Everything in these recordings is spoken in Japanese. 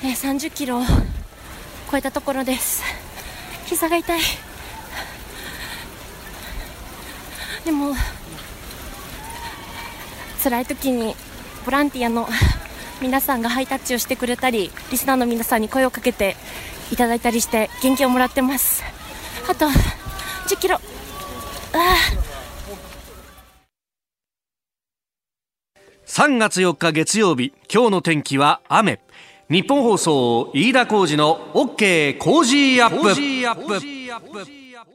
30キロを超えたところです。膝が痛い。でも辛い時にボランティアの皆さんがハイタッチをしてくれたり、リスナーの皆さんに声をかけていただいたりして元気をもらってます。あと10キロ。 3月4日月曜日、今日の天気は雨。日本放送飯田浩司の OK コージーアップ。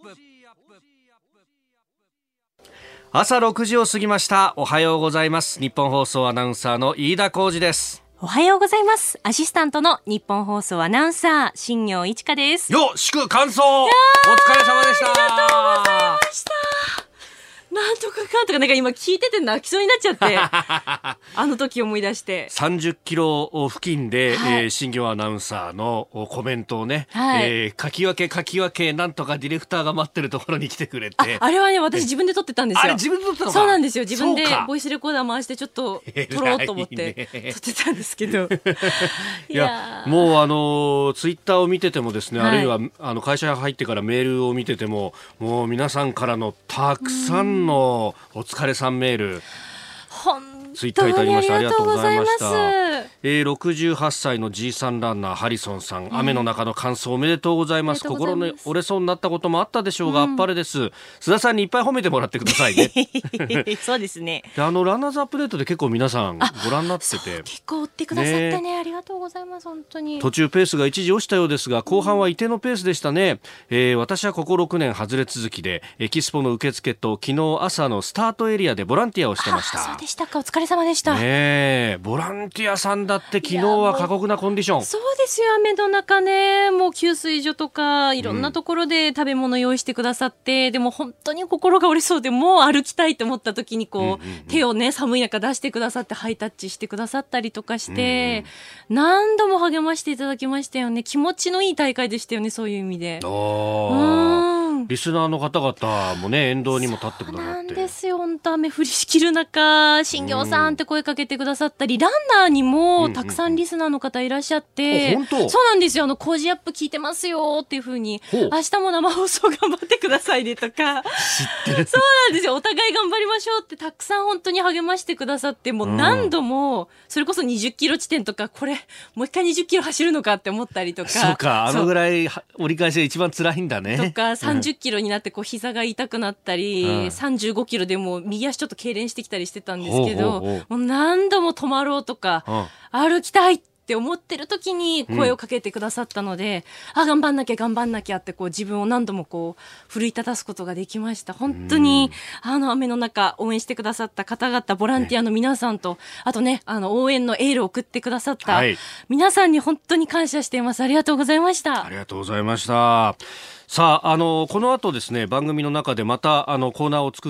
朝6時を過ぎました。おはようございます。日本放送アナウンサーの飯田浩司です。 おはようございます。アシスタントの日本放送アナウンサー新業一華です。 よっ、祝完走お疲れ様でした。 ありがとうございました。なんとかかんとか、なんか今聞いてて泣きそうになっちゃってあの時思い出して 30キロ付近で、新業アナウンサーのコメントをね、書き分けなんとかディレクターが待ってるところに来てくれて、 あれはね、私自分で撮ってたんですよ。 あれ自分で撮ったのか。 そうなんですよ。自分でボイスレコーダー回してちょっと撮ろうと思って撮ってたんですけどいやもうツイッターを見ててもですね、あるいは会社入ってからメールを見てても、もう皆さんからのたくさんのお疲れさんメール、ツイッターいただきました。ありがとうございました。68歳の G さんランナーハリソンさん、雨の中の完走おめでとうございます。心の折れそうになったこともあったでしょうが、あっぱれです。須田さんにいっぱい褒めてもらってくださいねそうですね。 でランナーズアップデートで結構皆さんご覧になってて、 結構追ってくださってね、ありがとうございます。本当に途中ペースが一時落ちたようですが、後半は一定のペースでしたね。私はここ6年外れ続きで、エキスポの受付と昨日朝のスタートエリアでボランティアをしてました。 そうでしたか。お疲れ様でした。 ボランティアさんだって昨日は過酷なコンディション。 そうですよ。雨の中ね、もう給水所とかいろんなところで食べ物用意してくださって、でも本当に心が折れそうで、もう歩きたいと思った時に手をね、寒い中出してくださってハイタッチしてくださったりとかして、何度も励ましていただきましたよね。気持ちのいい大会でしたよね。そういう意味で。 リスナーの方々もね、沿道にも立ってくださって。そうなんですよ。本当雨降りしきる中、新業さんって声かけてくださったり、ランナーにもたくさんリスナーの方いらっしゃって、そうなんですよ。コージーアップ聞いてますよっていう風に、明日も生放送頑張ってくださいねとか、そうなんですよ。お互い頑張りましょうってたくさん本当に励ましてくださって、もう何度も、それこそ20キロ地点とか、これもう一回20キロ走るのかって思ったりとか。 そうか、ぐらい折り返しが一番辛いんだね。 とか、30キロになって膝が痛くなったり、35キロでもう右足ちょっと痙攣してきたりしてたんですけど、もう何度も止まろうとか、歩きたいって思ってる時に声をかけてくださったので、頑張んなきゃって自分を何度も奮い立たすことができました。本当に雨の中応援してくださった方々、ボランティアの皆さんと、あとね、応援のエールを送ってくださった皆さんに本当に感謝しています。ありがとうございました。 ありがとうございました。さあ、この後ですね、番組の中でまたコーナーを作って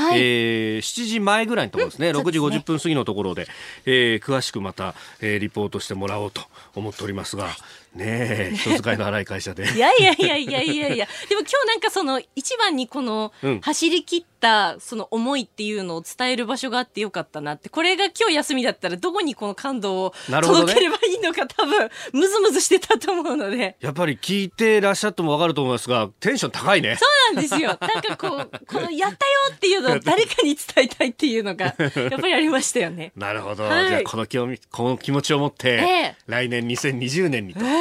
、7時前ぐらいのところですね、6時50分過ぎのところで、詳しくまた、リポートしてもらおうと思っておりますが、ねえ、人使いの荒い会社でいやでも今日なんか一番に走り切ったその思いっていうのを伝える場所があってよかったなって。これが今日休みだったらどこにこの感動を届ければいいのか、多分ムズムズしてたと思うので。 やっぱり聞いてらっしゃっても分かると思いますが、テンション高いね。 そうなんですよ。なんかこのやったよっていうのを誰かに伝えたいっていうのがやっぱりありましたよね。 なるほど、じゃあこの気持ちを持って、来年2020年にと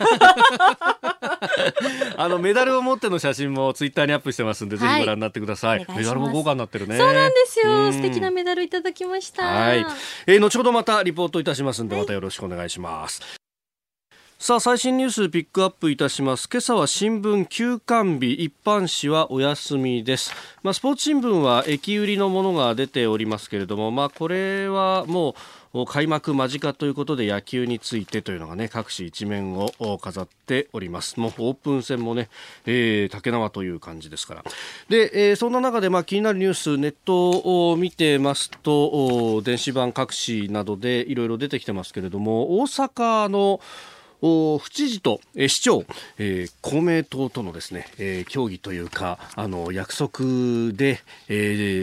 メダルを持っての写真もツイッターにアップしてますんで、ぜひご覧になってください。メダルも豪華になってるね。 そうなんですよ。素敵なメダルいただきました。 後ほどまたリポートいたしますんで、またよろしくお願いします。さあ、最新ニュースピックアップいたします。今朝は新聞休刊日、一般紙はお休みです。スポーツ新聞は駅売りのものが出ておりますけれども、これはもう開幕間近ということで、野球についてというのがね、各紙一面を飾っております。もうオープン戦もね、竹縄という感じですから。で、そんな中で気になるニュース、ネットを見てますと、電子版各紙などでいろいろ出てきてますけれども、大阪の府知事と市長、公明党とのですね、協議というか約束で、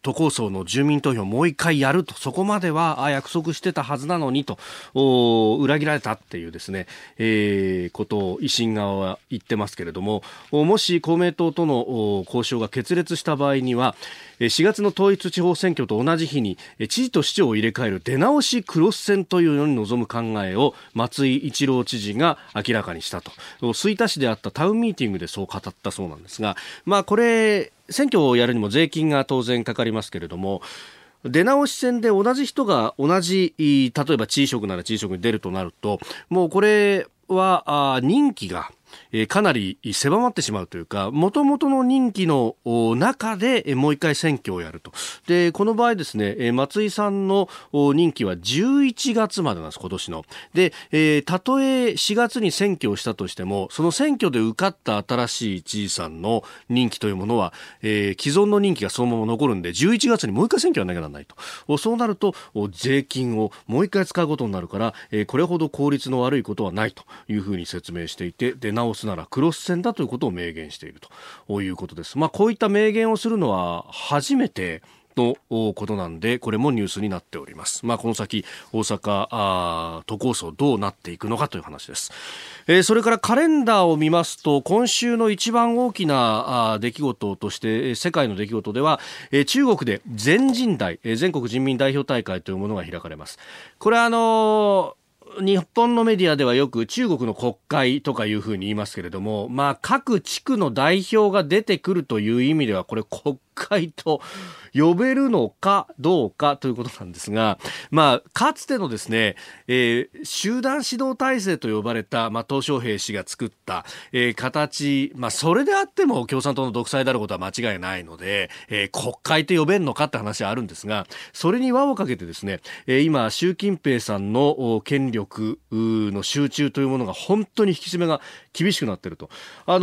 都構想の住民投票もう一回やると、そこまでは約束してたはずなのにと裏切られたっていうですね、ことを維新側は言ってますけれども、もし公明党との交渉が決裂した場合には4月の統一地方選挙と同じ日に知事と市長を入れ替える出直しクロス選というのに臨む考えを松井一郎知事が明らかにしたと、吹田市であったタウンミーティングでそう語ったそうなんですが、これ選挙をやるにも税金が当然かかりますけれども、出直し選で同じ人が同じ、例えば知事職なら知事職に出るとなると、もうこれは任期がかなり狭まってしまうというか、元々の任期の中でもう一回選挙をやると。で、この場合ですね、松井さんの任期は11月までなんです、今年の。で、たとえ4月に選挙をしたとしても、その選挙で受かった新しい知事さんの任期というものは、既存の任期がそのまま残るんで、11月にもう一回選挙をやらなきゃならないと。そうなると、税金をもう一回使うことになるから、これほど効率の悪いことはないというふうに説明していて、出直すならクロス戦だということを明言しているということです。こういった明言をするのは初めてのことなんで、これもニュースになっております。この先大阪都構想どうなっていくのかという話です。それからカレンダーを見ますと、今週の一番大きな出来事として世界の出来事では、中国で全人代、全国人民代表大会というものが開かれます。これ日本のメディアではよく中国の国会とかいうふうに言いますけれども、各地区の代表が出てくるという意味ではこれ国会と呼べるのかどうかということなんですが、かつてのですね、集団指導体制と呼ばれた、鄧小平氏が作った、形、それであっても共産党の独裁であることは間違いないので、国会と呼べんのかって話はあるんですが、それに輪をかけてですね、今習近平さんの権力の集中というものが本当に引き締めが厳しくなっていると。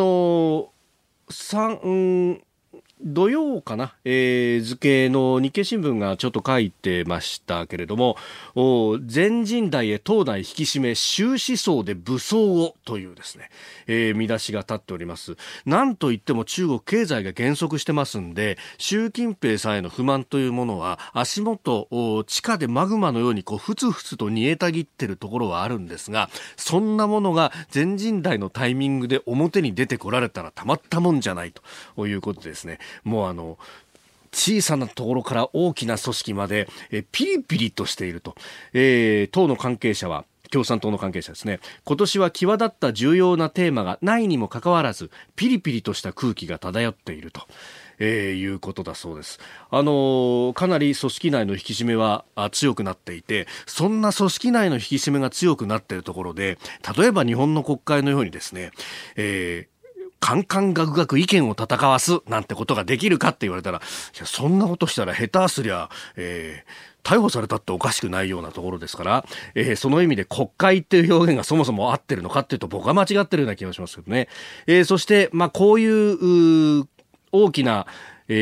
土曜かな、付の日経新聞がちょっと書いてましたけれども、全人代へ党内引き締め習思想で武装をというですね、見出しが立っております。なんといっても中国経済が減速してますんで、習近平さんへの不満というものは足元地下でマグマのようにふつふつと煮えたぎってるところはあるんですが、そんなものが全人代のタイミングで表に出てこられたらたまったもんじゃないということですね。もう小さなところから大きな組織までピリピリとしていると、党の関係者は、共産党の関係者ですね、今年は際立った重要なテーマがないにもかかわらずピリピリとした空気が漂っているということだそうです。かなり組織内の引き締めは強くなっていて、そんな組織内の引き締めが強くなっているところで、例えば日本の国会のようにですね、カンカンガクガク意見を戦わすなんてことができるかって言われたら、いやそんなことしたら下手すりゃ、逮捕されたっておかしくないようなところですから、その意味で国会っていう表現がそもそも合ってるのかっていうと僕は間違ってるような気がしますけどね。そしてこういう大きな、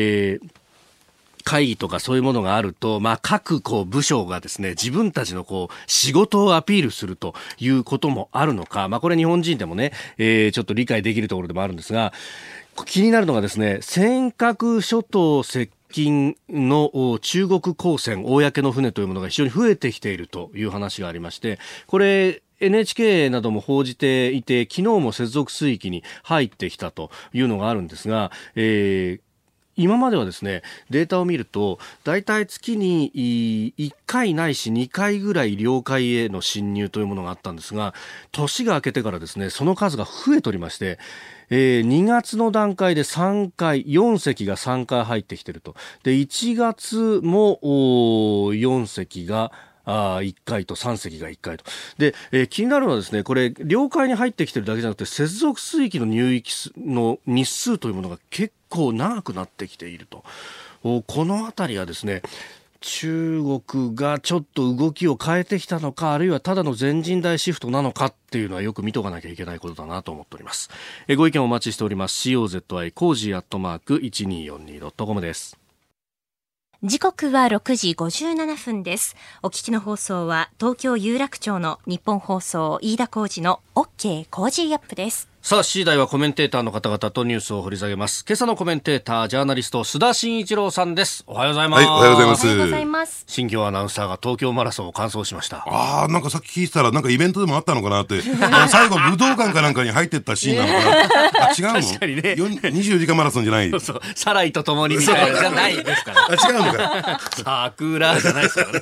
会議とかそういうものがあると、各部署がですね、自分たちの仕事をアピールするということもあるのか、これ日本人でもね、ちょっと理解できるところでもあるんですが、気になるのがですね、尖閣諸島接近の中国公船、公の船というものが非常に増えてきているという話がありまして、これNHK なども報じていて、昨日も接続水域に入ってきたというのがあるんですが、今まではですね、データを見るとだいたい月に1回ないし2回ぐらい領海への侵入というものがあったんですが、年が明けてからですね、その数が増えておりまして、2月の段階で3回、4隻が3回入ってきていると。で、1月も4隻が1回と3隻が1回と。で、気になるのはですね、これ領海に入ってきてるだけじゃなくて、接続水域の入域の日数というものが結構長くなってきていると。このあたりはですね、中国がちょっと動きを変えてきたのか、あるいはただの全人代シフトなのかっていうのはよく見とかなきゃいけないことだなと思っております。ご意見お待ちしております。COZY コージー@1242.com です。 時刻は6時57分です。お聞きの放送は東京有楽町の日本放送飯田浩司の OK コージーアップです。 さあ、7時台はコメンテーターの方々とニュースを掘り下げます。今朝のコメンテーター、ジャーナリスト、須田慎一郎さんです。おはようございます。 はい、おはようございます。 おはようございます。 新庄アナウンサーが東京マラソンを完走しました。 なんかさっき聞いてたら、なんかイベントでもあったのかなって最後武道館かなんかに入ってったシーンなのかな。違うの？ 確かにね。 24時間マラソンじゃない。 そう、サライと共にみたいなじゃないですから。 違うのか。 桜じゃないですからね。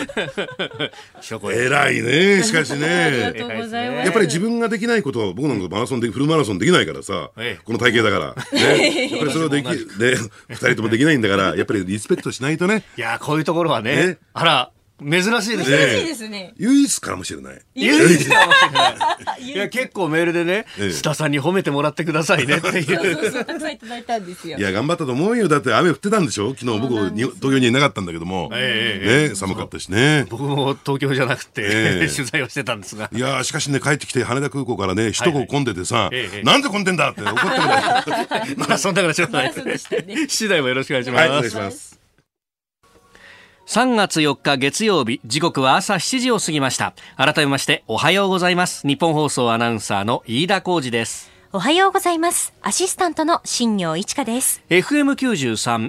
偉いね、しかしね。 ありがとうございます。 やっぱり自分ができないことは、僕なんかフルマラソンできないからさ、この体型だから、ね、やっぱりそれをできで2人ともできないんだから、やっぱりリスペクトしないとね。 いや、こういうところはね、あら珍しいですね。 珍しいですね。 唯一かもしれない。 唯一かもしれない。いや、結構メールでね、須田さんに褒めてもらってくださいねっていう。 そうたくさんいただいたんですよ。 いや、頑張ったと思うよ。だって雨降ってたんでしょ。昨日僕東京にいなかったんだけども、ね、寒かったしね。 僕も東京じゃなくて、取材をしてたんですが。 いや、しかしね、帰ってきて羽田空港からね、首都高混んでてさ、なんで混んでんだって怒ってくれ。 マラソンだからしょうがない。7時台もよろしくお願いします。 はい、お願いします。 3月4日月曜日、時刻は朝7時を過ぎました。改めましておはようございます。日本放送アナウンサーの飯田浩司です。 おはようございます。アシスタントの新業一華です。 FM93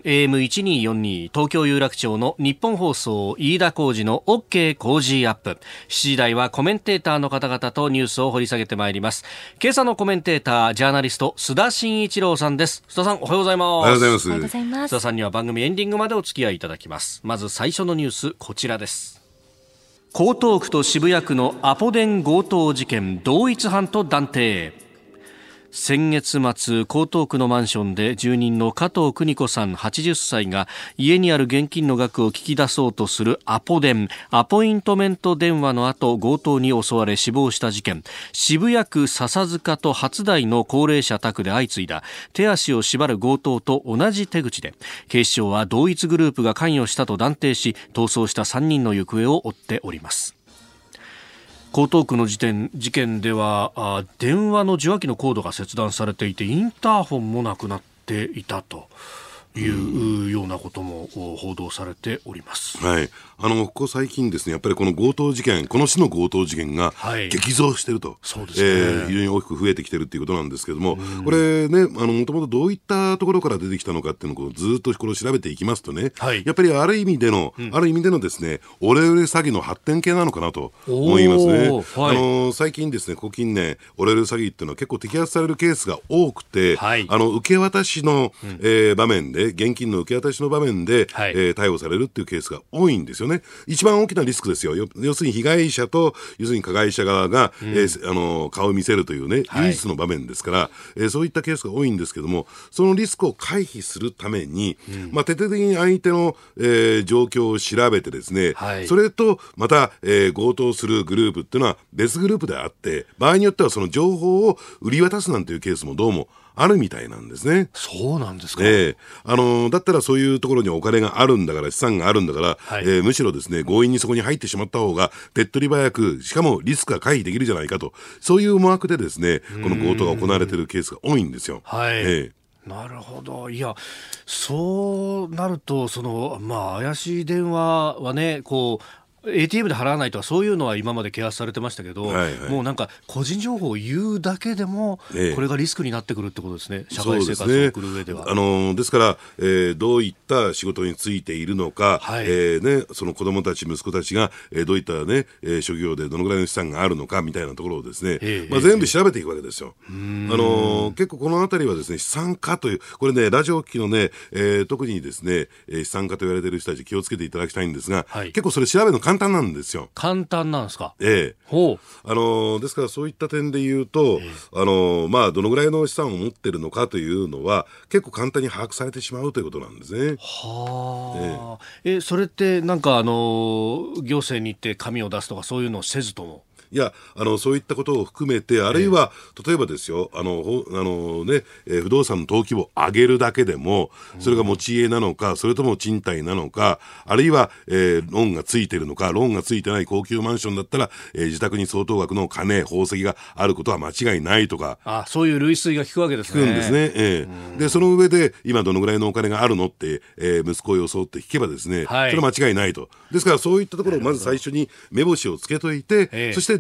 AM1242 東京有楽町の日本放送飯田浩司の OK 工事アップ。7時台はコメンテーターの方々とニュースを掘り下げてまいります。今朝のコメンテーター、ジャーナリスト須田慎一郎さんです。須田さん、おはようございます。 おはようございます。 おはようございます。 須田さんには番組エンディングまでお付き合いいただきます。まず最初のニュース、こちらです。江東区と渋谷区のアポ電強盗事件、同一犯と断定。先月末、江東区のマンションで住人の加藤邦子さん80歳が家にある現金の額を聞き出そうとするアポ電、アポイントメント電話の後、強盗に襲われ死亡した事件。渋谷区笹塚と初台の高齢者宅で相次いだ手足を縛る強盗と同じ手口で、警視庁は同一グループが関与したと断定し、逃走した3人の行方を追っております。江東区の事件では電話の受話器のコードが切断されていて、インターホンもなくなっていたというようなことも報道されております。 はい、ここ最近ですね、やっぱりこの強盗事件、この市の強盗事件が激増していると、 そうですね、 非常に大きく増えてきているということなんですけれども、これね、もともとどういったところから出てきたのかっていうのをずっとこれを調べていきますとね、やっぱりある意味でのですね、オレオレ詐欺の発展系なのかなと思いますね。最近ですね、近年オレオレ詐欺っていうのは結構摘発されるケースが多くて、受け渡しの、場面で、現金の受け渡しの場面で、逮捕されるっていうケースが多いんですよね。一番大きなリスクですよ。要するに被害者と要するに加害者側が、顔を見せるというね、唯一の場面ですから、そういったケースが多いんですけども、そのリスクを回避するために、徹底的に相手の、状況を調べてですね、それとまた、強盗するグループっていうのは別グループであって、場合によってはその情報を売り渡すなんていうケースもどうもあるみたいなんですね。 そうなんですか。 だったらそういうところにお金があるんだから、資産があるんだから、むしろですね、強引にそこに入ってしまった方が手っ取り早く、しかもリスクが回避できるじゃないかと、そういう思惑でですね、この強盗が行われているケースが多いんですよ。 なるほど。いや、そうなると怪しい電話はね、ATM で払わないとか、そういうのは今まで啓発されてましたけど、もうなんか個人情報を言うだけでも、これがリスクになってくるってことですね。社会生活を送る上では。 ですから、どういった仕事についているのか、その子供たち、息子たちが、どういったね、職業でどのぐらいの資産があるのかみたいなところをですね、全部調べていくわけですよ。結構このあたりはですね、資産家という、これね、ラジオ機のね、特にですね、資産家と言われている人たち気をつけていただきたいんですが、結構それ調べるの簡単なんですよ。 簡単なんですか。 ほう。ですからそういった点で言うと、どのぐらいの資産を持ってるのかというのは結構簡単に把握されてしまうということなんですね。 それってなんか行政に行って紙を出すとかそういうのをせずとも。 いや、そういったことを含めて、あるいは、例えばですよ、不動産の登記簿を上げるだけでも、それが持ち家なのか、それとも賃貸なのか、あるいは、ローンがついているのか、ローンがついてない高級マンションだったら、自宅に相当額の金、宝石があることは間違いないとか。 そういう類推が効くわけですね。 効くんですね。で、その上で、今どのぐらいのお金があるのって、息子を装って聞けばですね、それは間違いないと。ですから、そういったところをまず最初に目星をつけといて、そして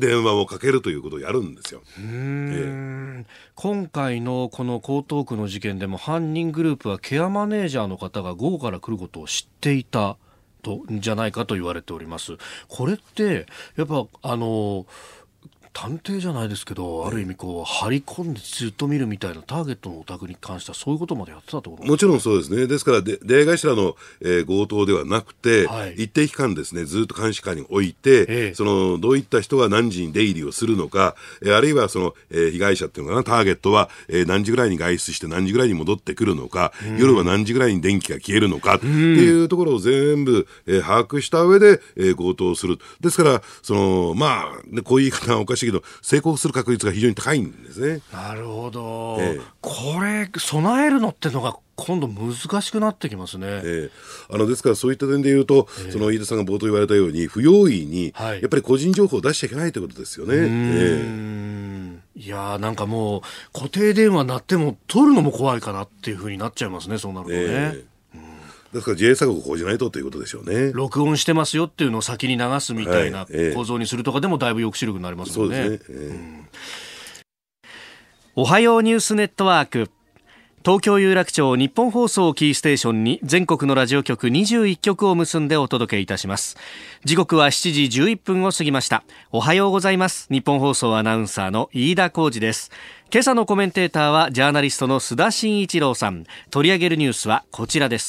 電話をかけるということをやるんですよ。 今回のこの江東区の事件でも犯人グループはケアマネージャーの方が午後から来ることを知っていたじゃないかと言われております。これってやっぱ探偵じゃないですけど、ある意味こう張り込んでずっと見るみたいなターゲットのお宅に関してはそういうことまでやってたってことですか？ もちろんそうですね。ですから出会い頭の、強盗ではなくて、一定期間ですねずっと監視下に置いて、どういった人が何時に出入りをするのか、あるいは被害者っていうのかな、ターゲットは、何時ぐらいに外出して何時ぐらいに戻ってくるのか、夜は何時ぐらいに電気が消えるのかっていうところを全部、把握した上で、強盗をする。ですからこういう言い方はおかしいけど成功する確率が非常に高いんですね。 なるほど、これ備えるのってのが今度難しくなってきますね。 ですからそういった点で言うと、飯田さんが冒頭言われたように不用意に、やっぱり個人情報を出しちゃいけないということですよね。 いやなんかもう固定電話鳴っても取るのも怖いかなっていう風になっちゃいますね、そうなるとね。 ですから自衛策を講じないということでしょうね。 録音してますよっていうのを先に流すみたいな構造にするとかでもだいぶ抑止力になりますもんね。そうですね。おはようニュースネットワーク、東京有楽町日本放送キーステーションに全国のラジオ局21局を結んでお届けいたします。時刻は7時11分を過ぎました。おはようございます。日本放送アナウンサーの飯田浩司です。今朝のコメンテーターはジャーナリストの須田慎一郎さん。取り上げるニュースはこちらです。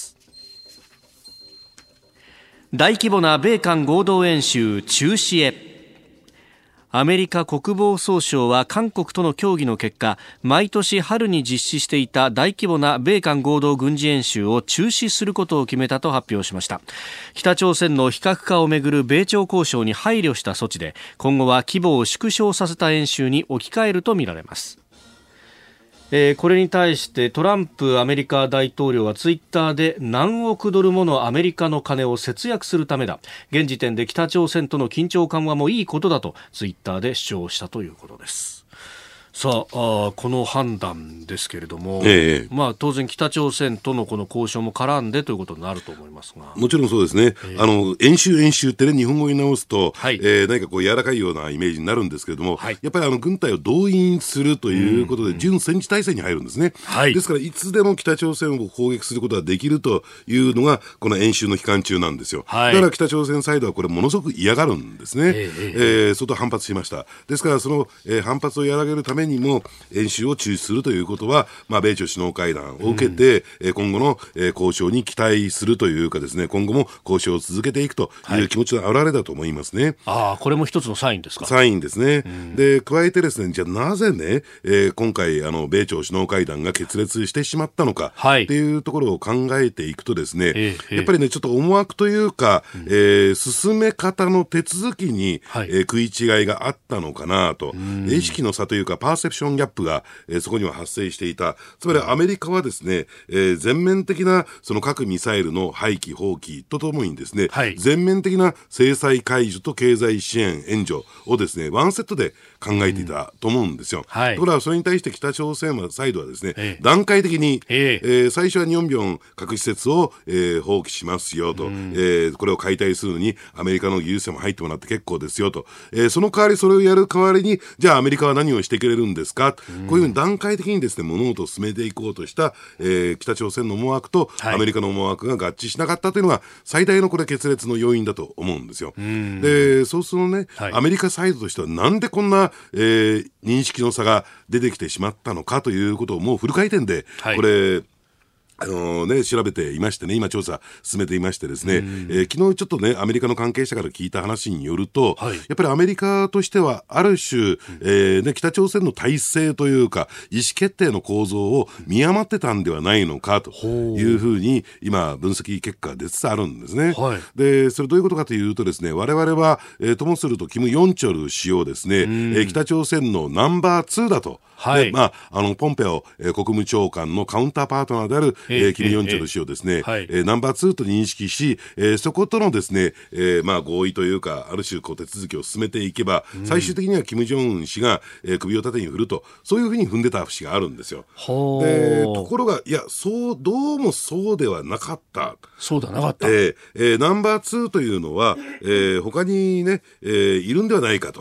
大規模な米韓合同演習中止へ。アメリカ国防総省は韓国との協議の結果、毎年春に実施していた大規模な米韓合同軍事演習を中止することを決めたと発表しました。北朝鮮の非核化をめぐる米朝交渉に配慮した措置で、今後は規模を縮小させた演習に置き換えるとみられます。これに対してトランプアメリカ大統領はツイッターで何億ドルものアメリカの金を節約するためだ、現時点で北朝鮮との緊張緩和もいいことだとツイッターで主張したということです。さあ、この判断ですけれども、当然北朝鮮とのこの交渉も絡んでということになると思いますが、 もちろんそうですね。演習ってね、日本語に直すと、何かこう柔らかいようなイメージになるんですけれども、やっぱり軍隊を動員するということで準戦時体制に入るんですね。ですからいつでも北朝鮮を攻撃することができるというのがこの演習の期間中なんですよ。だから北朝鮮サイドはこれものすごく嫌がるんですね。相当反発しました。ですからその、反発を和らげるためにも演習を中止するということは、米朝首脳会談を受けて、今後の、交渉に期待するというかですね、今後も交渉を続けていくという気持ちの表れだと思いますね。 これも一つのサインですか？ サインですね。で加えてですね、じゃあなぜね、今回米朝首脳会談が決裂してしまったのかっていうところを考えていくとですね、やっぱりねちょっと思惑というか、進め方の手続きに、食い違いがあったのかなと、意識の差というかパーセプションギャップが、そこには発生していた。つまりアメリカはですね、全面的なその核ミサイルの廃棄放棄とともにですね、全面的な制裁解除と経済支援援助をですねワンセットで考えていたと思うんですよ。ところがそれに対して北朝鮮サイドはですね、段階的に、最初はニョンビョン核施設を、放棄しますよと、これを解体するのにアメリカの技術者も入ってもらって結構ですよと、その代わりそれをやる代わりにじゃあアメリカは何をしてくれるんですか、こういうふうに段階的にですね物事を進めていこうとした、北朝鮮の思惑とアメリカの思惑が合致しなかったというのが最大のこれ決裂の要因だと思うんですよ。でそうするとね、アメリカサイドとしてはなんでこんな、認識の差が出てきてしまったのかということをもうフル回転でこれ、調べていましてね、今調査進めていましてですね、昨日ちょっとねアメリカの関係者から聞いた話によると、やっぱりアメリカとしてはある種、北朝鮮の体制というか意思決定の構造を見余ってたんではないのかというふうに今分析結果が出つつあるんですね。でそれどういうことかというとですね、我々は、ともするとキム・ヨンチョル氏をですね、北朝鮮のナンバー2だと、でポンペオ、国務長官のカウンターパートナーであるキム・ヨンチョル氏をですね、ナンバー2と認識し、そことのですね、合意というかある種こう手続きを進めていけば、最終的にはキム・ジョンウン氏が、首を縦に振ると、そういうふうに踏んでた節があるんですよ。でところがいやどうもそうではなかった。 そうではなかった。 ナンバー2というのは、他にね、いるんではないかと。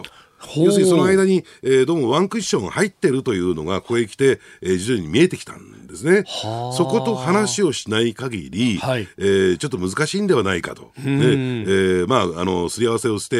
要するにその間に、どうもワンクッション入ってるというのがここへ来て、徐々に見えてきたんですね。そこと話をしない限り、はい、ちょっと難しいんではないかと、すり合わせをして、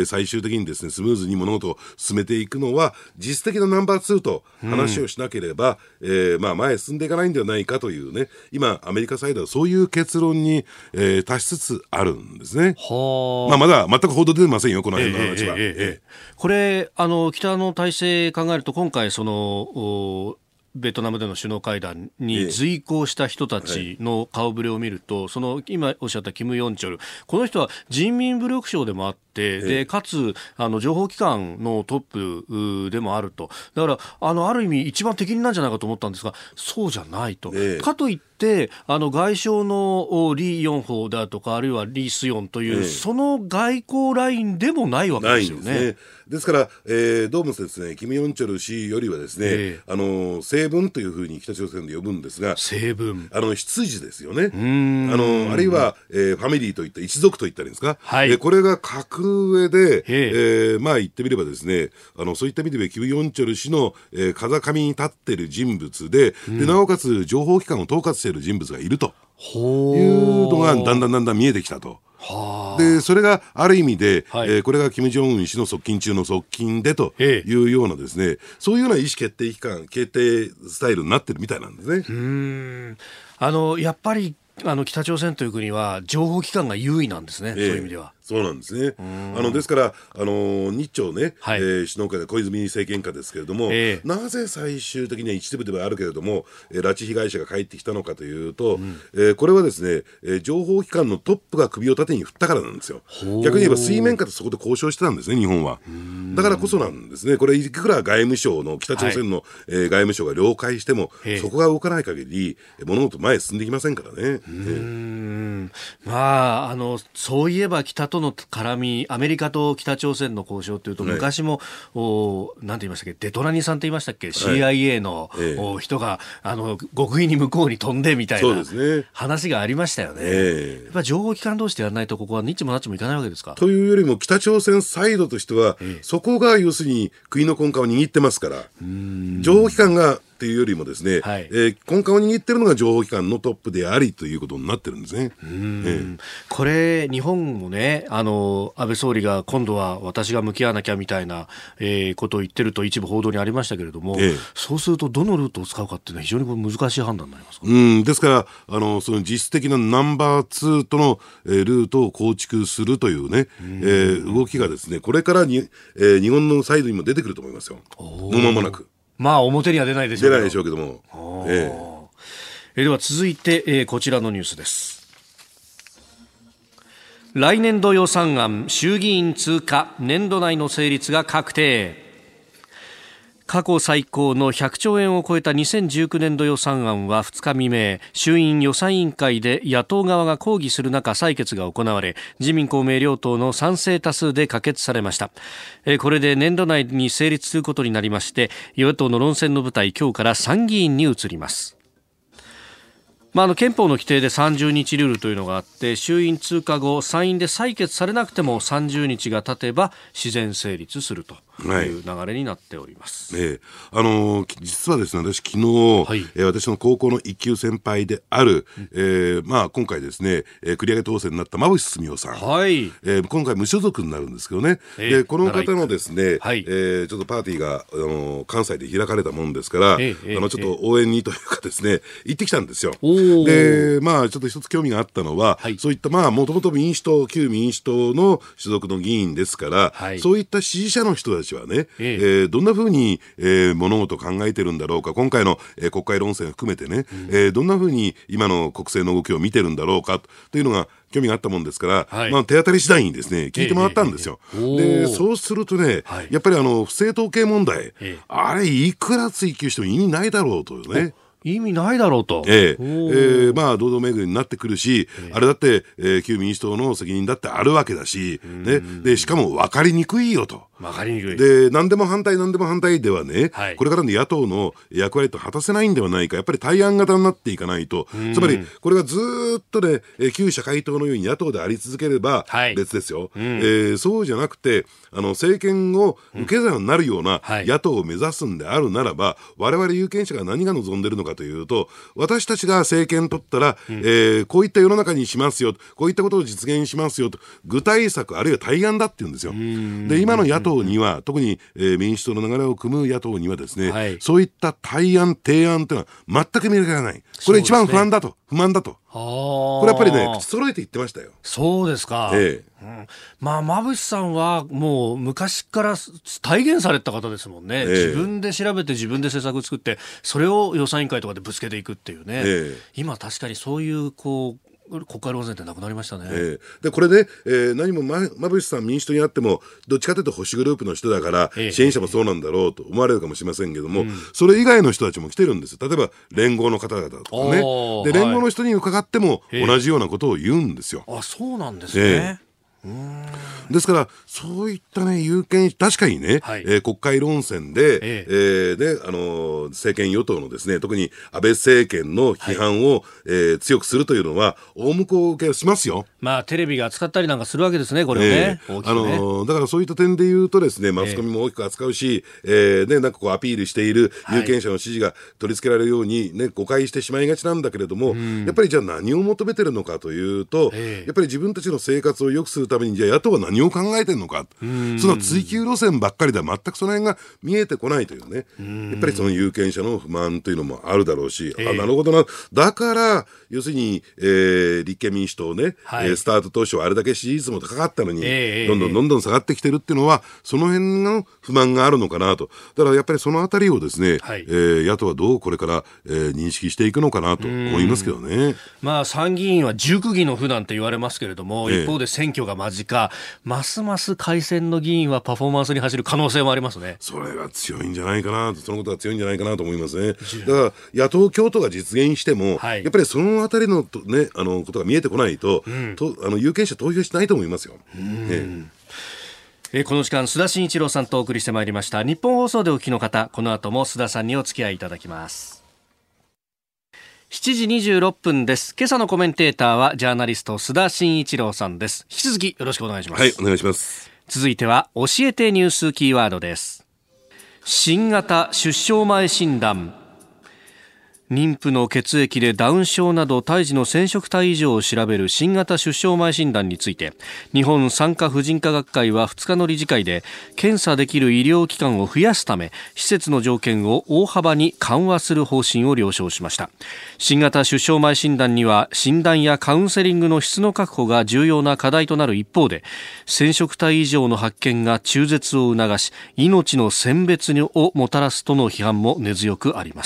最終的にですねスムーズに物事を進めていくのは実質的なナンバー2と話をしなければ、前へ進んでいかないんではないかというね、今アメリカサイドはそういう結論に、達しつつあるんですね。まだ全く報道出てませんよ、この辺の話は。 これ北の体制考えると今回そのベトナムでの首脳会談に随行した人たちの顔ぶれを見ると、その今おっしゃったキム・ヨンチョル、この人は人民武力将でもあって、でかつ情報機関のトップでもあると、だからある意味一番適任なんじゃないかと思ったんですが、そうじゃないと、かといって外相のリ・ヨンホだとかあるいはリ・スヨンという、その外交ラインでもないわけですよね。ないんですね。 ですから、どうもですね、キム・ヨンチョル氏よりはですね、正文というふうに北朝鮮で呼ぶんですが、 正文出自ですよね。あるいは、ファミリーといった一族といったらいいんですか、はい、これが格上で、言ってみればですね、そういった意味ではキム・ヨンチョル氏の、風上に立っている人物で、なおかつ情報機関を統括している人物がいるというのがだんだん見えてきたと。でそれがある意味で、これが金正恩氏の側近中の側近でというようなですね、そういうような意思決定機関決定スタイルになってるみたいなんですね。 やっぱり北朝鮮という国は情報機関が優位なんですね、そういう意味では。 そうなんですね。ですから日朝ね、首脳会で小泉政権下ですけれども、なぜ最終的には一部ではあるけれども、拉致被害者が帰ってきたのかというと、これはですね、情報機関のトップが首を縦に振ったからなんですよ。逆に言えば水面下でそこで交渉してたんですね、日本は。だからこそなんですね。これいくら外務省の北朝鮮の、外務省が了解しても、そこが動かない限り物事前へ進んでいきませんからね。 そういえば北との絡み、アメリカと北朝鮮の交渉というと、昔もなんて言いましたっけ、デトラニさんと言いましたっけ、CIA の、人が極秘に向こうに飛んでみたいな話がありましたよね。やっぱ情報機関同士でやらないとここはニッチもナッチもいかないわけですか。 というよりも北朝鮮サイドとしては、そこが要するに国の根幹を握ってますから、情報機関がっていうよりもですね、根幹を握っているのが情報機関のトップでありということになってるんですね。 これ日本もね、安倍総理が今度は私が向き合わなきゃみたいな、ことを言ってると一部報道にありましたけれども、そうするとどのルートを使うかっていうのは非常に難しい判断になりますか。 ですからその実質的なナンバー2との、ルートを構築するというね、動きがですね、これからに、日本のサイドにも出てくると思いますよ。もう間もなく。 表には出ないでしょうけど。 出ないでしょうけども。 では続いて、こちらのニュースです。来年度予算案衆議院通過、年度内の成立が確定。過去最高の100兆円を超えた2019年度予算案は2日未明、衆院予算委員会で野党側が抗議する中採決が行われ、自民公明両党の賛成多数で可決されました。これで年度内に成立することになりまして、与野党の論戦の舞台、今日から参議院に移ります。憲法の規定で30日ルールというのがあって、衆院通過後参院で採決されなくても30日が経てば自然成立するという流れになっております。 実はですね、私昨日、私の高校の一級先輩である、今回ですね、繰り上げ当選になった馬淵澄夫さん、今回無所属になるんですけどね、でこの方のですね、ちょっとパーティーが関西で開かれたもんですから、ちょっと応援にというかですね、行ってきたんですよ。でちょっと一つ興味があったのは、そういったもともと旧民主党の所属の議員ですから、そういった支持者の人たちはね、どんなふうに、物事を考えてるんだろうか、今回の、国会論戦を含めてね、どんなふうに今の国政の動きを見てるんだろうかというのが興味があったもんですから、手当たり次第にですね聞いてもらったんですよ。でそうするとね、やっぱり不正統計問題、あれいくら追及しても意味ないだろうというね、 意味ないだろうと、 堂々巡りになってくるし、あれだって、旧民主党の責任だってあるわけだし、でしかも分かりにくいよとわかりにくい。 で、何でも反対ではね、 はい、 これからの野党の役割と果たせないんではないか、やっぱり対案型になっていかないと、つまりこれがずっとね、旧社会党のように野党であり続ければ別ですよ、そうじゃなくて、政権を受け皿になるような野党を目指すんであるならば、我々有権者が何が望んでるのかというと、私たちが政権取ったら、こういった世の中にしますよ、こういったことを実現しますよと、具体策あるいは対案だって言うんですよ。で、今の野党には、特に、民主党の流れを組む野党にはですね、はい、そういった対案提案というのは全く見られない。これ一番不満だと。これやっぱりね、口揃えて言ってましたよ。 そうですか。まあ、馬渕さんはもう昔から体現された方ですもんね。自分で調べて自分で政策作って、それを予算委員会とかでぶつけていくっていうね。今確かにそういう国会論戦ってなくなりましたね。 でこれね、何も馬渕さん民主党にあってもどっちかというと保守グループの人だから、支援者もそうなんだろうと思われるかもしれませんけども、それ以外の人たちも来てるんです。例えば連合の方々とかね。で連合の人に伺っても同じようなことを言うんですよ。 あ、そうなんですね。 ですからそういったね有権確かにね、国会論戦で、政権与党のですね特に安倍政権の批判を、強くするというのは大向こう受けしますよ。 まあテレビが扱ったりなんかするわけですね、これをね。大きくね。 だからそういった点で言うとですね、マスコミも大きく扱うし、なんかこうアピールしている有権者の支持が取り付けられるようにね誤解してしまいがちなんだけれども、やっぱりじゃあ何を求めてるのかというと、やっぱり自分たちの生活を良くするためにじゃあ野党は何を考えてるのか、その追及路線ばっかりでは全くその辺が見えてこないというね、やっぱりその有権者の不満というのもあるだろうし、なるほどな、だから要するに、立憲民主党ね、スタート当初はあれだけ支持率も高かったのに、どんどん下がってきてるっていうのはその辺の不満があるのかなと。だからやっぱりそのあたりをですね、野党はどうこれから、認識していくのかなと思いますけどね。 まあ参議院は熟議の府なんて言われますけれども、一方で選挙が間近、ますます改選の議員はパフォーマンスに走る可能性もありますね。 それが強いんじゃないかなと、そのことが強いんじゃないかなと思いますね。だから野党共闘が実現しても、やっぱりそのあたりの、ね、ことが見えてこないと、有権者投票しないと思いますよ。 この時間須田慎一郎さんとお送りしてまいりました。日本放送でお聞きの方、この後も須田さんにお付き合いいただきます。7時26分です。今朝のコメンテーターはジャーナリスト須田慎一郎さんです。引き続きよろしくお願いします。 はい、お願いします。 続いては教えてニュースキーワードです。新型出生前診断。妊婦の血液でダウン症など胎児の染色体異常を調べる新型出生前診断について、日本産科婦人科学会は2日の理事会で、検査できる医療機関を増やすため施設の条件を大幅に緩和する方針を了承しました。新型出生前診断には診断やカウンセリングの質の確保が重要な課題となる一方で、染色体異常の発見が中絶を促し命の選別をもたらすとの批判も根強くあります。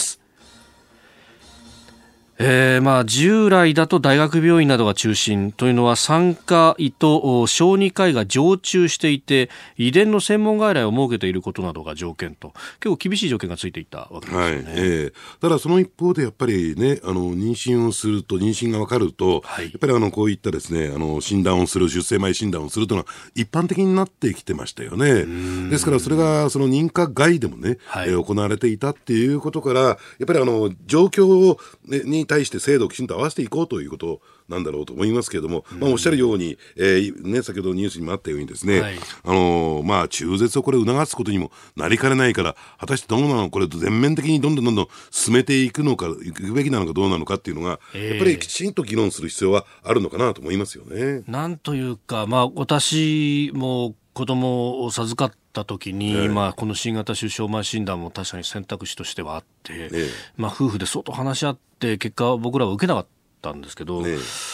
従来だと大学病院などが中心というのは、産科医と小児科医が常駐していて遺伝の専門外来を設けていることなどが条件と、結構厳しい条件がついていたわけですよね。 ただその一方でやっぱりね、妊娠をすると、妊娠が分かると、やっぱりこういったですね、診断をする、出生前診断をするというのは一般的になってきてましたよね。ですからそれがその認可外でもね、行われていたっていうことから、やっぱり状況を、ね、に対して制度をきちんと合わせていこうということなんだろうと思いますけれども、おっしゃるように、先ほどニュースにもあったようにですね、中絶をこれ促すことにもなりかねないから、果たしてどうなの、これ全面的にどんどん進めていくのか、いくべきなのかどうなのかっていうのが、やっぱりきちんと議論する必要はあるのかなと思いますよね。 なんというか、私も子供を授かった時に、この新型出生前診断も確かに選択肢としてはあって、夫婦で相当話し合って結果僕らは受けなかったんですけど、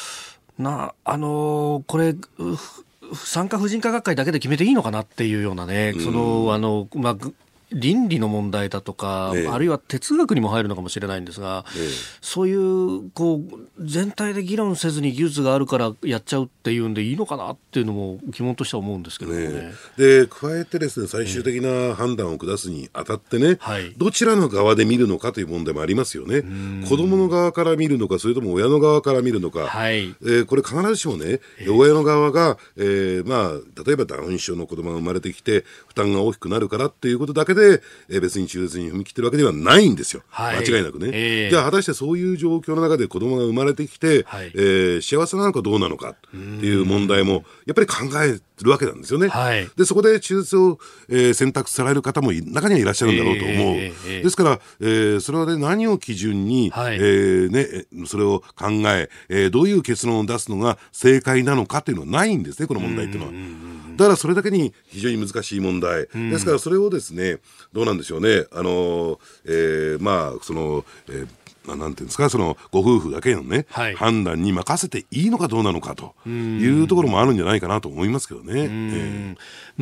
これ産科婦人科学会だけで決めていいのかなっていうようなね、 倫理の問題だとか、あるいは哲学にも入るのかもしれないんですが、そういう全体で議論せずに技術があるからやっちゃうっていうんでいいのかなっていうのも疑問としては思うんですけどね。 で加えてですね、最終的な判断を下すにあたってね、どちらの側で見るのかという問題もありますよね。子供の側から見るのか、それとも親の側から見るのか、これ必ずしもね、親の側が、例えばダウン症の子供が生まれてきて負担が大きくなるからっていうことだけで、別に中絶に踏み切ってるわけではないんですよ、間違いなくね。じゃあ果たしてそういう状況の中で子供が生まれてきて、幸せなのかどうなのかっていう問題もやっぱり考えるわけなんですよね。でそこで中絶を、選択される方も中にはいらっしゃるんだろうと思う。ですから、それで何を基準に、それを考え、どういう結論を出すのが正解なのかっていうのはないんですね、この問題っていうのは。だからそれだけに非常に難しい問題ですから、それをですね、どうなんでしょうね、なんていうんですか、そのご夫婦だけのね、判断に任せていいのかどうなのかというところもあるんじゃないかなと思いますけどね。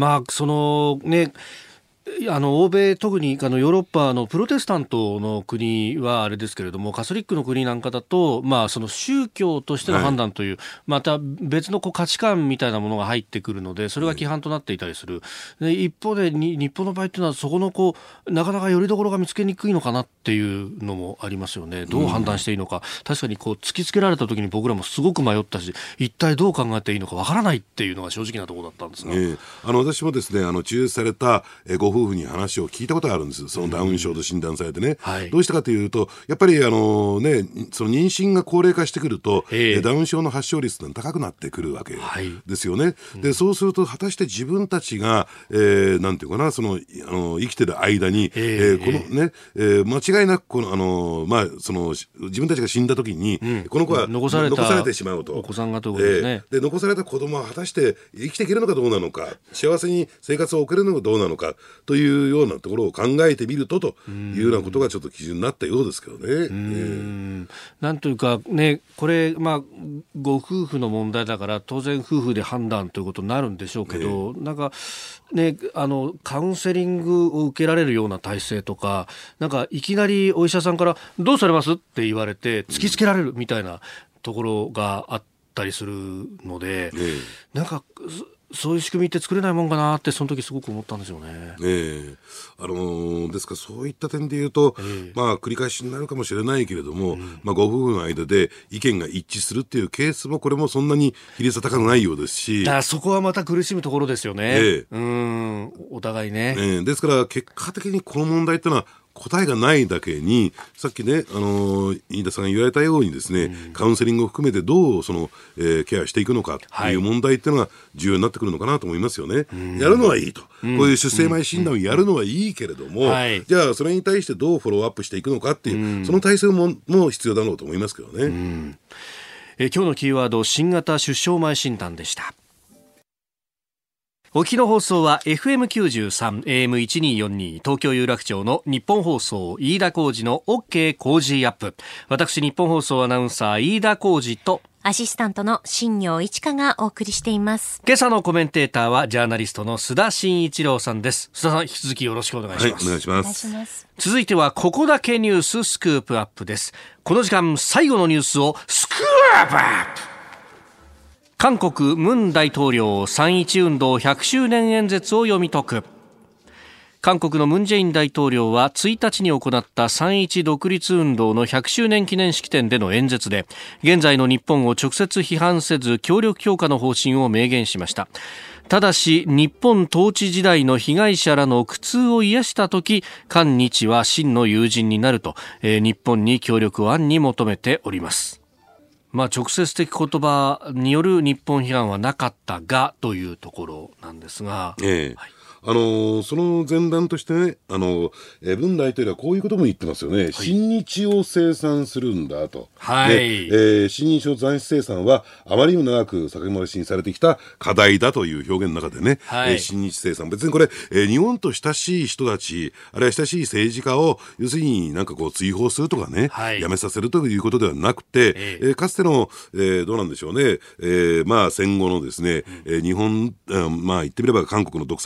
欧米、特にヨーロッパのプロテスタントの国はあれですけれども、カトリックの国なんかだと、その宗教としての判断という、また別の価値観みたいなものが入ってくるので、それが規範となっていたりする。で一方で日本の場合というのは、そこのなかなかよりどころが見つけにくいのかなっていうのもありますよね。どう判断していいのか、確かに突きつけられた時に僕らもすごく迷ったし、一体どう考えていいのかわからないっていうのが正直なところだったんですが、 私もですね、中絶されたご夫婦に話を聞いたことがあるんです。そのダウン症と診断されてね、どうしたかというと、やっぱりその妊娠が高齢化してくると、ダウン症の発症率が高くなってくるわけですよね。でそうすると果たして自分たちが、なんていうかな、その生きてる間に、このね、間違いなくその自分たちが死んだ時に、この子は残されてしまうと、 お子さんがということですね。 で残された子供は果たして生きていけるのかどうなのか、幸せに生活を送れるのかどうなのかというようなところを考えてみるというようなことがちょっと基準になったようですけどね。 なんというかね、これご夫婦の問題だから当然夫婦で判断ということになるんでしょうけど、なんかね、カウンセリングを受けられるような体制とか、なんかいきなりお医者さんからどうされますって言われて突きつけられるみたいなところがあったりするので、なんかそういう仕組みって作れないもんかなってその時すごく思ったんですよね。 ですからそういった点で言うと、繰り返しになるかもしれないけれども、ご夫婦の間で意見が一致するっていうケースもこれもそんなに比率は高くないようですし、 だからそこはまた苦しむところですよね。お互いね。 ですから結果的にこの問題ってのは答えがないだけに、さっきね、飯田さんが言われたようにですね、カウンセリングを含めてどうケアしていくのかという問題っていうのが重要になってくるのかなと思いますよね。やるのはいいと、こういう出生前診断をやるのはいいけれども、じゃあそれに対してどうフォローアップしていくのかっていう、その体制も必要だろうと思いますけどね。 今日のキーワード、新型出生前診断でした。お聞きの放送は FM93 AM1242 東京有楽町の日本放送飯田浩司の OK 工事アップ。私日本放送アナウンサー飯田浩司とアシスタントの新業一華がお送りしています。 今朝のコメンテーターはジャーナリストの須田慎一郎さんです。須田さん、引き続きよろしくお願いします。 お願いします。 続いてはここだけニューススクープアップです。この時間最後のニュースをスクープアップ。韓国ムン大統領3.1運動100周年演説を読み解く。韓国のムン・ジェイン大統領は1日に行った3.1独立運動の100周年記念式典での演説で、現在の日本を直接批判せず協力強化の方針を明言しました。ただし日本統治時代の被害者らの苦痛を癒したとき、韓日は真の友人になると、日本に協力を暗に求めております。直接的言葉による日本批判はなかったがというところなんですが、 その前段としてね、文大統領はこういうことも言ってますよね。親日を生産するんだと。親日の残資生産はあまりにも長く先回しにされてきた課題だという表現の中でね、親日生産。別にこれ、日本と親しい人たち、あるいは親しい政治家を、要するになんか追放するとかね、やめさせるということではなくて、かつての、どうなんでしょうね、戦後のですね、日本、言ってみれば韓国の独裁政権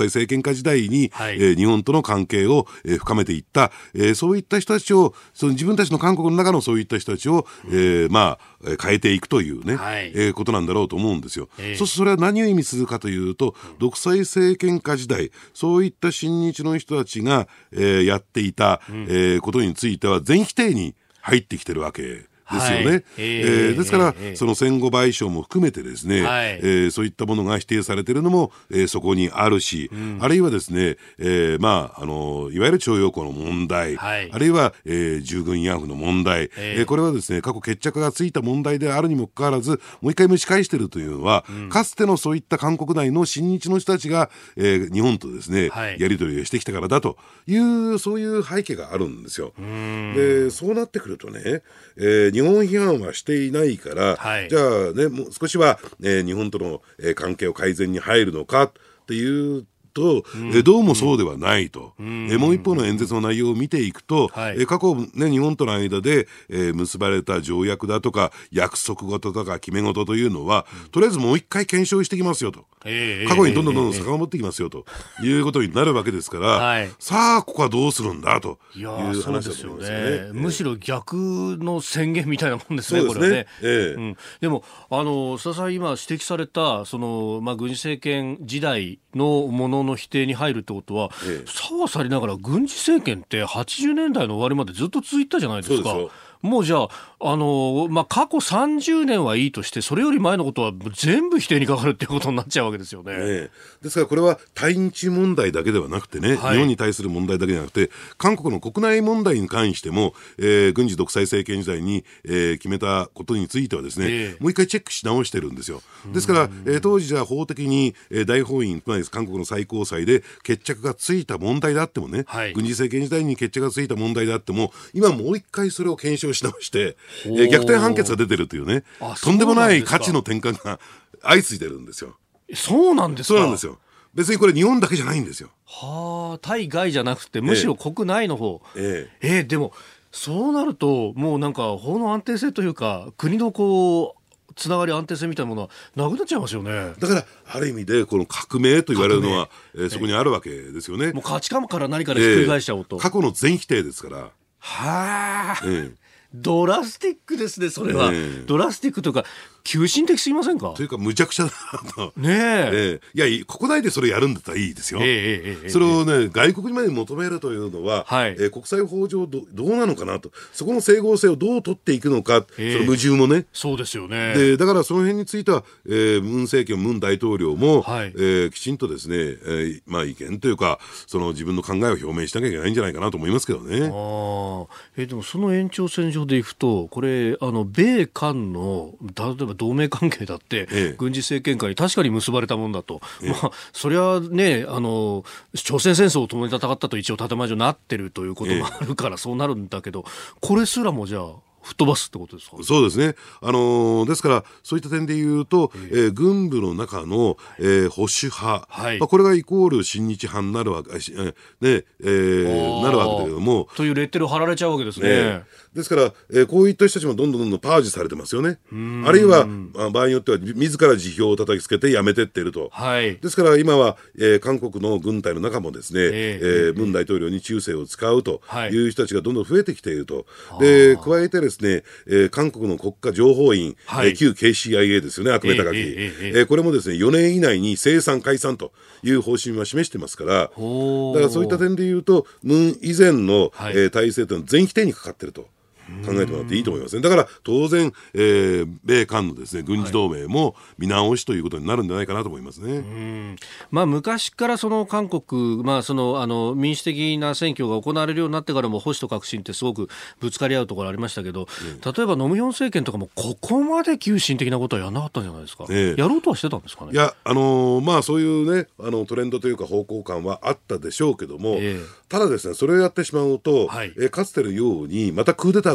下時代に、日本との関係を、深めていった、そういった人たちをその自分たちの韓国の中のそういった人たちを、変えていくというね、ことなんだろうと思うんですよ。そうするとそれは何を意味するかというと、独裁政権下時代そういった親日の人たちが、やっていた、ことについては全否定に入ってきてるわけですよね。ですから、その戦後賠償も含めてですね、そういったものが否定されているのも、そこにあるし、あるいはですね、いわゆる徴用工の問題、あるいは、従軍慰安婦の問題、これはですね過去決着がついた問題であるにもかかわらずもう一回蒸し返しているというのは、かつてのそういった韓国内の親日の人たちが、日本とですね、やり取りをしてきたからだというそういう背景があるんですよ。でそうなってくるとね、日本批判はしていないから、じゃあねもう少しは、日本との、関係を改善に入るのかっていうと、どうもそうではないと、もう一方の演説の内容を見ていくと、過去、ね、日本との間で、結ばれた条約だとか約束事とか決め事というのは、とりあえずもう一回検証してきますよと、過去にどんどん遡ってきますよということになるわけですから、さあここはどうするんだという話だと思いますよね。 むしろ逆の宣言みたいなもんですね。これはね。でも須田さん今指摘されたその、軍事政権時代のものの否定に入るってことは、さはさりながら軍事政権って80年代の終わりまでずっと続いたじゃないですか。そうですよ。もうじゃあ、過去30年はいいとして、それより前のことは全部否定にかかるっていうことになっちゃうわけですよね。 ですからこれは対日問題だけではなくてね、日本に対する問題だけではなくて、韓国の国内問題に関しても、軍事独裁政権時代に、決めたことについてはですね、もう一回チェックし直してるんですよ。ですから、当時じゃ法的に、大法院、つまり韓国の最高裁で決着がついた問題であってもね、軍事政権時代に決着がついた問題であっても、今もう一回それを検証し直して、逆転判決が出てるというね、とんでもない価値の転換が相次いでるんですよ。 そうなんですか。 そうなんですよ。別にこれ日本だけじゃないんですよ。 対外じゃなくてむしろ国内の方、でもそうなるともうなんか法の安定性というか国のこうつながり安定性みたいなものはなくなっちゃいますよね。 だからある意味でこの革命と言われるのは、そこにあるわけですよね。 もう価値観から何からひっくり返しちゃおうと、 過去の全否定ですから。 ドラスティックですねそれは。ドラスティックというか急進的すぎませんか。 というかむちゃくちゃだなと。いや国内でそれやるんだったらいいですよ。それをね外国にまで求めるというのは、国際法上どうなのかなと、そこの整合性をどう取っていくのか、その矛盾もね。 そうですよね。 でだからその辺については、文政権ムン大統領も、きちんとですね、意見というかその自分の考えを表明しなきゃいけないんじゃないかなと思いますけどね。 でもその延長線上でいくとこれ米韓の例えば同盟関係だって、軍事政権下に確かに結ばれたもんだと、それはね朝鮮戦争を共に戦ったと一応建前上なってるということもあるからそうなるんだけど、これすらもじゃあ吹っ飛ばすってことですか。 そうですね。ですからそういった点で言うと、軍部の中の、保守派、これがイコール親日派になるわけ、なるわけだけども、 というレッテルを貼られちゃうわけですね。 ですから、こういった人たちもどんどんパージされてますよね。あるいは場合によっては自ら辞表を叩きつけて辞めてっていると。ですから今は、韓国の軍隊の中もですね、文大統領に忠誠を使うという人たちがどんどん増えてきていると。で加えてですね、韓国の国家情報院、旧 KCIA ですよね、悪名高き、これもですね4年以内に清算解散という方針は示してますから、だからそういった点でいうとムン以前の、体制というのは全否定にかかっていると考えてもらっていいと思いますね。だから当然、米韓のですね軍事同盟も見直しということになるんじゃないかなと思いますね。 昔からその韓国、その民主的な選挙が行われるようになってからも保守と革新ってすごくぶつかり合うところありましたけど、例えばノムヒョン政権とかもここまで急進的なことはやらなかったんじゃないですか。やろうとはしてたんですかね。 いやそういうねトレンドというか方向感はあったでしょうけども、ただですねそれをやってしまうと、かつてのようにまたクーデターが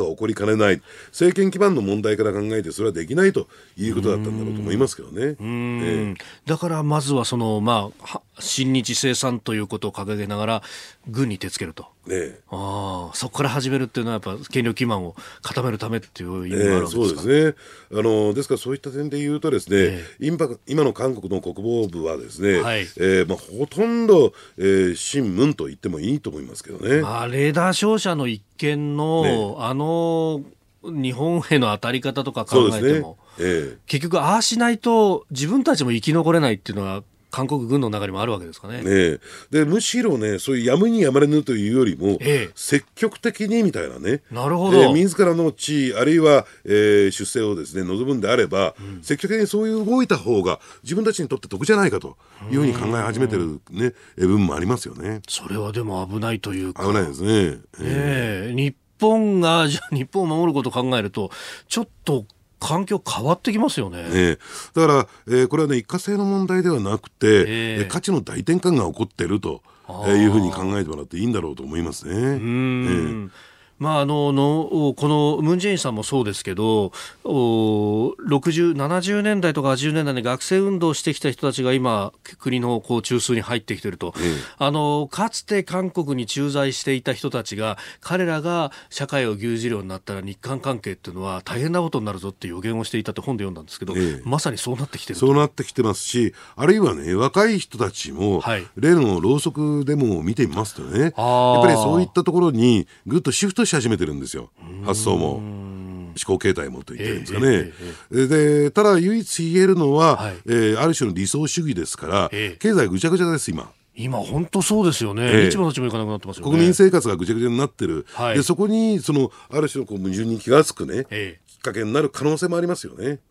起こりかねない、政権基盤の問題から考えてそれはできないということだったんだろうと思いますけどね。 だからまずはその、親日生産ということを掲げながら軍に手つけると、そこから始めるっていうのはやっぱ権力基盤を固めるためっていう意味があるわけですか。 そうですね。ですからそういった点で言うとですね、今の韓国の国防部はですね、ほとんど、親文と言ってもいいと思いますけどね。 レーダー照射の一件の、日本への当たり方とか考えても、結局ああしないと自分たちも生き残れないっていうのは韓国軍の中にもあるわけですかね。 でむしろね、そういうやむにやまれぬというよりも、積極的にみたいなね、 なるほど、 自らの地位あるいは、出世をですね望むんであれば、積極的にそういう動いた方が自分たちにとって得じゃないかというふうに考え始めてる、ね、部分もありますよね。 それはでも危ないというか、 危ないですね。 日本がじゃあ日本を守ることを考えるとちょっと環境変わってきますよね。 だから、これはね一過性の問題ではなくて、価値の大転換が起こっているというふうに考えてもらっていいんだろうと思いますね。 このムン・ジェインさんもそうですけど、60、70年代とか80年代に学生運動をしてきた人たちが今国の中枢に入ってきていると、かつて韓国に駐在していた人たちが彼らが社会を牛耳るようになったら日韓関係っていうのは大変なことになるぞって予言をしていたって本で読んだんですけど、まさにそうなってきてる。 そうなってきてますし、あるいはね若い人たちも、例のろうそくデモを見てみますとね、やっぱりそういったところにぐっとシフトし始めてるんですよ。発想も思考形態もと言ってるんですかね。でただ唯一言えるのは、ある種の理想主義ですから、経済ぐちゃぐちゃです今本当そうですよね。市場たちもいかなくなってますよね。 国民生活がぐちゃぐちゃになってる、でそこにある種の矛盾に気がつくね、きっかけになる可能性もありますよね。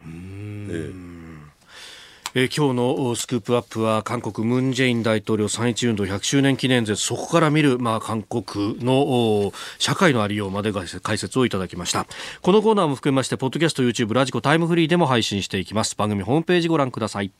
今日のスクープアップは韓国ムン・ジェイン大統領3・1運動100周年記念説、そこから見る、韓国の社会のありようまで解説をいただきました。このコーナーも含めましてポッドキャスト、YouTube、ラジコ、タイムフリーでも配信していきます。番組ホームページご覧ください。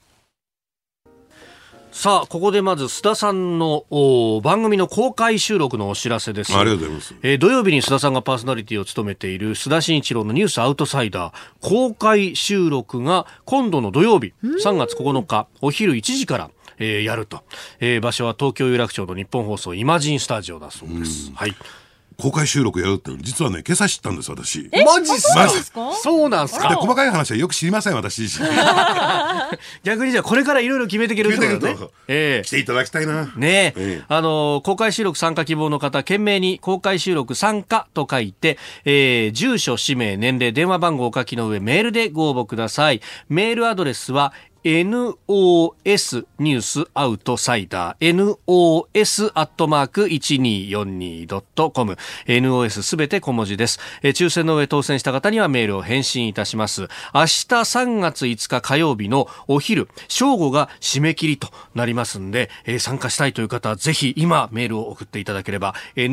さあここでまず須田さんの番組の公開収録のお知らせです。 ありがとうございます。 土曜日に須田さんがパーソナリティを務めている須田慎一郎のニュースアウトサイダー公開収録が今度の土曜日3月9日お昼1時からやると、場所は東京有楽町の日本放送イマジンスタジオだそうです。 公開収録やるって実はね今朝知ったんです、私。 マジっすか？そうなんすか？ 細かい話はよく知りません、私自身。 逆にじゃあこれからいろいろ決めていけるってことね。 来ていただきたいな。 公開収録参加希望の方、懸命に公開収録参加と書いて、住所、氏名、年齢、電話番号を書きの上メールでご応募ください。メールアドレスはNOS ニュースアウトサイダー NOS@1242.com NOS すべて小文字です。抽選の上当選した方にはメールを返信いたします。明日3月5日火曜日のお昼正午が締め切りとなりますんで、参加したいという方はぜひ今メールを送っていただければ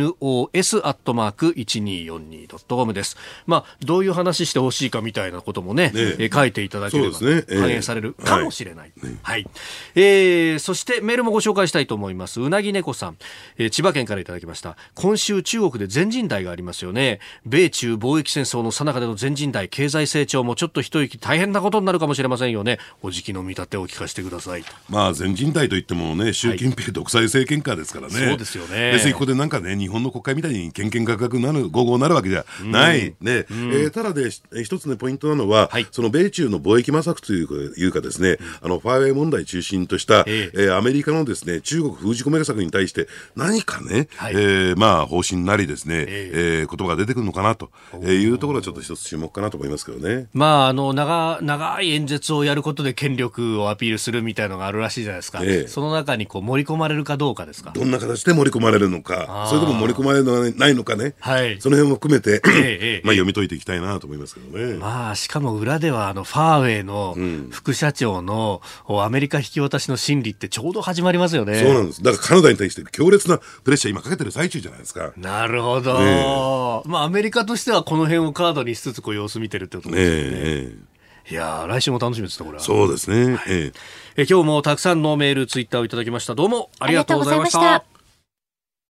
NOS@1242.com です。どういう話してほしいかみたいなこともね、書いていただければ反映されるかもしれない。そしてメールもご紹介したいと思います。うなぎ猫さん、千葉県からいただきました。今週中国で全人代がありますよね。米中貿易戦争の最中での全人代、経済成長もちょっと一息大変なことになるかもしれませんよね。おじきの見立てを聞かせてください。 全人代といってもね、習近平独裁政権下ですからね。 そうですよね。 別にここでなんかね、日本の国会みたいにけんけんがくがくなる午後になるわけじゃないね。ただで一つねポイントなのは、その米中の貿易摩擦というかですね、ファーウェイ問題中心とした、アメリカのですね中国封じ込め策に対して何かね、方針なりですね、言葉が出てくるのかなというところはちょっと一つ注目かなと思いますけどね。 長い演説をやることで権力をアピールするみたいなのがあるらしいじゃないですか。その中に盛り込まれるかどうかですか。 どんな形で盛り込まれるのか、それとも盛り込まれないのかね、その辺も含めて読み解いていきたいなと思いますけどね。 しかも裏ではファーウェイの副社長のアメリカ引き渡しの審理ってちょうど始まりますよね。 そうなんです。だからカナダに対して強烈なプレッシャー今かけてる最中じゃないですか。 なるほど。アメリカとしてはこの辺をカードにしつつ様子見てるってことですよね。いや来週も楽しみですね、これは。 そうですね。 今日もたくさんのメール、ツイッターをいただきました。どうもありがとうございました。